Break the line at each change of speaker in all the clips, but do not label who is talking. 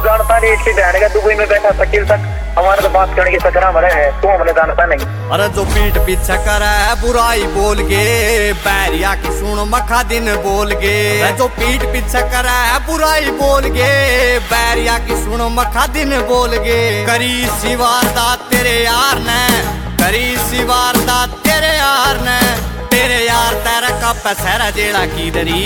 जानता नहीं, इसकी बहन का दुबई में बैठा वकील तक हमारे तो बात करने की सकरा मरे है, तू हमने जानता नहीं।
अरे जो पीठ पीछे करे बुराई बोल गे, बैरिया की सुन मखा दिन बोल गे। जो पीठ पीछे करे बुराई बोल गे, बैरिया की सुन मखा दिन बोल गे। करी सी वारदात तेरे यार ने, करी सी वारदात तेरे यार ने, तेरे यार तेरा कप सहरा जेड़ा की दरी।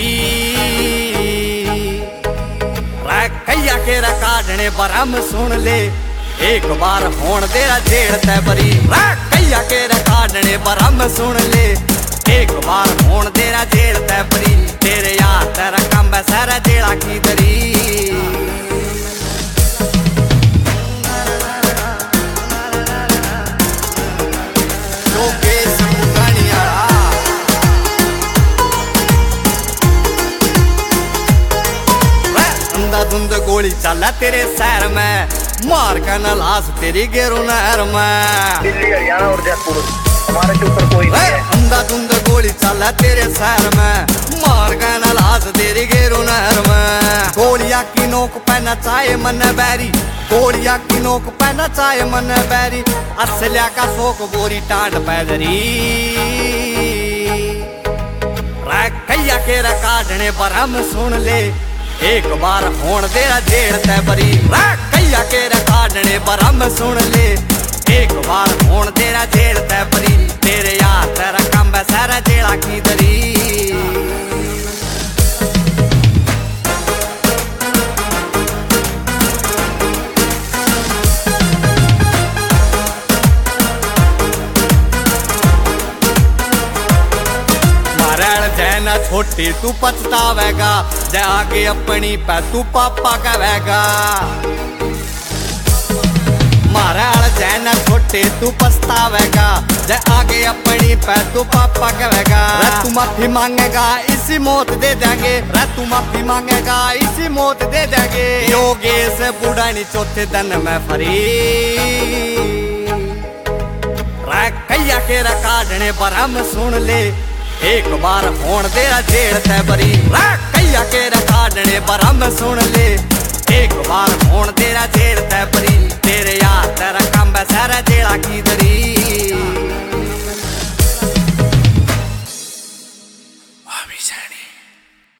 कैया के काढ़ने बरम सुन ले, एक बार होन देरा जेड़ तै बरी। कैया के काढ़ने बरम सुन ले, एक बार होन देरा जेड़ तै बरी। तेरे यार तेरा कम सहरा जेड़ा की दरी। धुंध गोली चला तेरे शहर में, मार का नलास तेरी गेरू नहर में।
दिल्ली हरियाणा और जयपुर हमारे के ऊपर कोई नहीं है।
अंधाधुंध गोली चला तेरे शहर में, मार का नलास तेरी गेरू नहर में। गोलियां की नोक पे नचाए मन बैरी, गोलियां की नोक पे नचाए मन बैरी। असलिया का शोक बोरी टांड पैदरी। कैया के काढ़ने बरम सुन ले, एक बार होन देरा जेड़ तै बरी। कैया के काढ़ने बरम सुन ले, एक बार होन देरा जेड़ तै बरी। तेरे यार तेरा कम सहरा जेड़ा की दरी। छोटी तू पछतावेगा, जै आगे अपनी पे तू पापा कहेगा। मारा जैन छोटे तू पछतावेगा, जै आगे अपनी पे तू पापा कहेगा। तू माफी मांगेगा इसी मौत दे देंगे, तू माफी मांगेगा इसी मौत दे देंगे। योगेश बुढ़ानी चौथे दिन में फरी। कैया के काढ़ने बरम सुन ले, एक बार होन देरा जेड़ तै बरी। कैया के काढ़ने बरम सुन ले, एक बार होन देरा जेड़ तै बरी। तेरे यार तेरा कम सहरा जेड़ा की